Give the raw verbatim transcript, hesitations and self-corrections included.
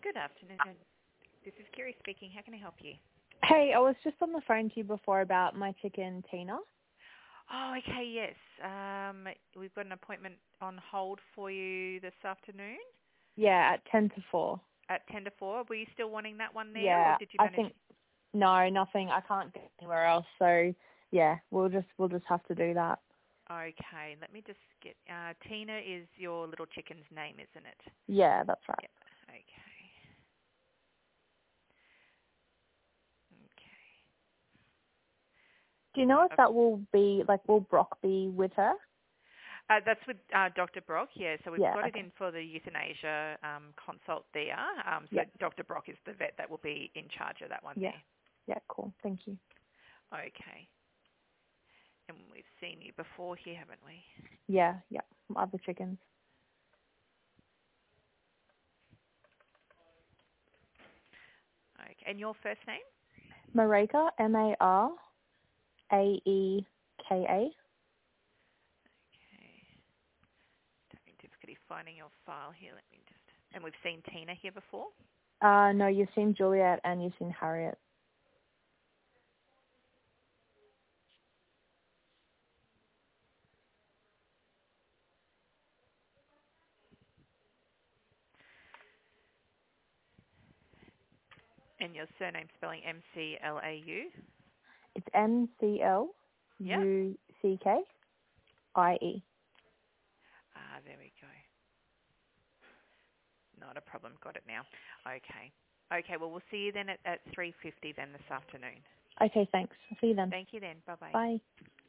Good afternoon. This is Kiri speaking. How can I help you? Hey, I was just on the phone to you before about my chicken, Tina. Oh, okay, yes. Um, we've got an appointment on hold for you this afternoon Yeah, at ten to four. at ten to four. Were you still wanting that one there, or Yeah, did you I manage? think, no, nothing. I can't get anywhere else. So, yeah, we'll just, we'll just have to do that. Okay, let me just get, uh, Tina is your little chicken's name, isn't it? Yeah, that's right. Yeah, okay. Okay. Do you know Right, if that will be, like, will Brock be with her? Uh, that's with uh, Doctor Brock, yeah. So we've Yeah, got it okay. in for the euthanasia um, consult there. Um, so Yeah, Doctor Brock is the vet that will be in charge of that one yeah. there. Yeah, cool. Thank you. Okay. And we've seen you before here, haven't we? Yeah, yeah. Other chickens. Okay. And your first name? Mareka, M A R A E K A. Okay. Having difficulty finding your file here. Let me just. And we've seen Tina here before. Uh, no, you've seen Juliet and you've seen Harriet. And your surname spelling M C L A U. It's M C L Yeah. U C K I E. Ah, there we go. Not a problem. Got it now. Okay. Okay. Well, we'll see you then at, at three fifty then this afternoon. Okay, thanks. See you then. Thank you then. Bye bye. Bye.